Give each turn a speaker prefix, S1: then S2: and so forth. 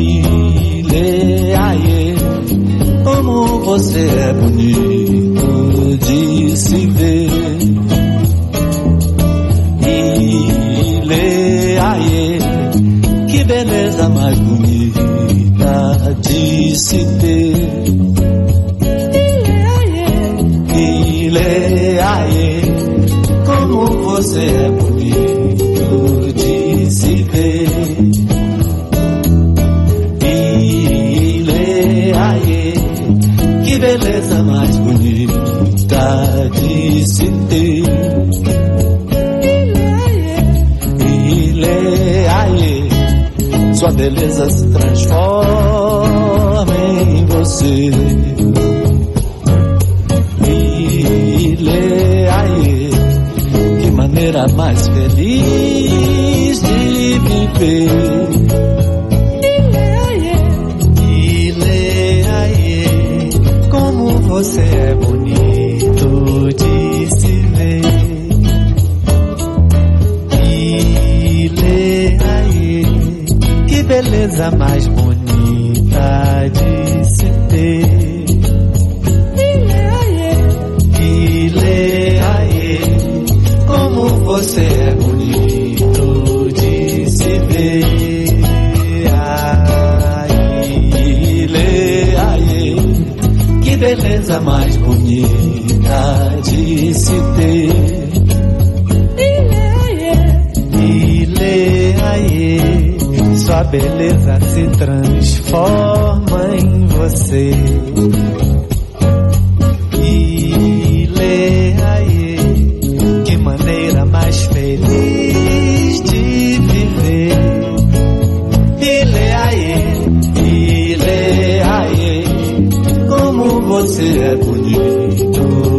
S1: Ile, aie, como você é bonito de se ver. Ile, aie, que beleza mais bonita de se ter. Ile, aie, como você é bonito de se ver. Ile, aie, que beleza mais bonita de se ter. Ile, aie, sua beleza se transforma em você. Ile, aie, que maneira mais feliz de viver. Ile, aie, como você é bonito de se ver. Ile, aie, que beleza mais bonita de se ter. Ile, aie, como você é bonito de se ver. Ile, aie, que beleza mais bonita de se ter. Ile, aie, sua beleza se transforma em você. Ile, aie, que maneira mais feliz de viver. Ile, aie, como você é bonito